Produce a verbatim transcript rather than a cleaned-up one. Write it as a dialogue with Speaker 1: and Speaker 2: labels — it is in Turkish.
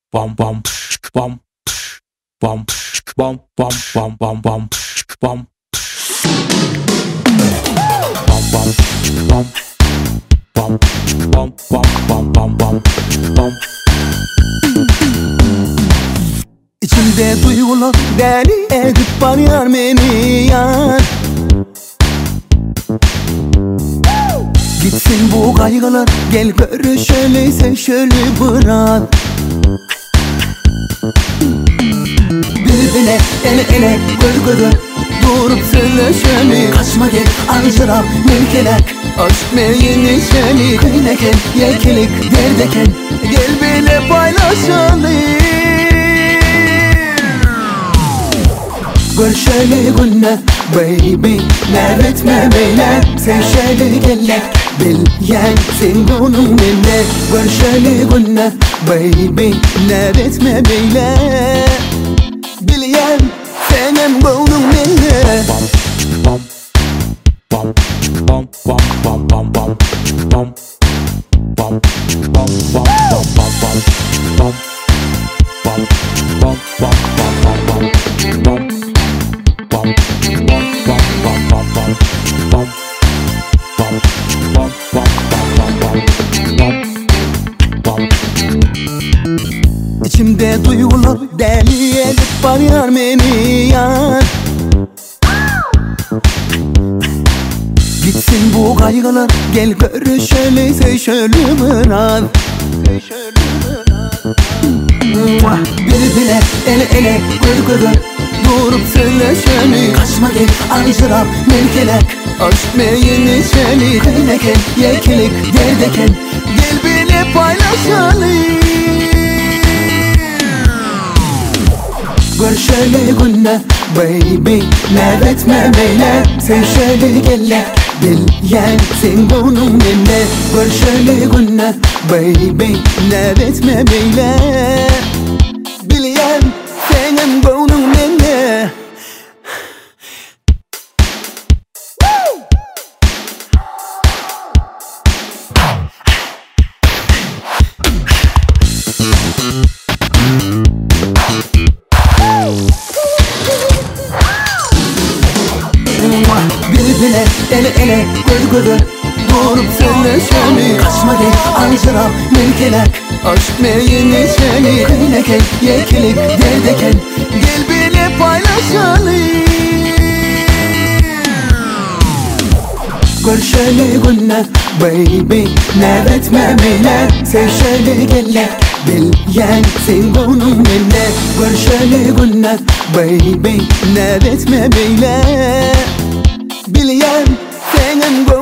Speaker 1: bum bum bum bum bum bum bum bum bum bum bum bum bum bum bum bum bum.
Speaker 2: İçimde duygular deli edip bağırıyor beni yar. Gitsin bu kaygılar, gel görüşelim şöyle bırak. Birbirine ele ele göz göze durup söyleşelim. Kaçma gel ancıram mülkelek aşk meyini şeli. Kıyneken yekilik derdeken gel bile paylaşalım. Görüşeli günler baby neretme beyle. Sevşeli geller bilyen sen bunun bende. Görüşeli günler baby neretme beyle. Bilyen senin bunun bende.
Speaker 1: Bum bum bum bum bum bum bum bum bum bum bum bum bum bum bum bum bum bum bum bum.
Speaker 2: İçimde duygular deli edip bağırıyor beni yar. Gitsin bu kaygılar, gel görüşelim şöyle bırak. Birbirine ele ele göz göze durup söyleşelim. Kaçma gel ancıram mülkelek aşk meyini şeli. Kıyneken yekilik derdeken gel bile paylaşalım. Görüşeli günler baby neretme beyle. Sevşeli geller bilyen sen bunun bende. Görüşeli günler baby neretme beyle. Bilyen senin bunun bende. Birbirine ele ele göz göze durup söyleşelim. Kaçma gel ancıram mülkelek aşk meyini şeli. Kıyneken yekilik derdeken gel bile paylaşalım. Görüşeli günler baby neretme beyle. Sevşeli geller bilyen sen bunun bende. Görüşeli günler baby neretme beyle. Bilyen senin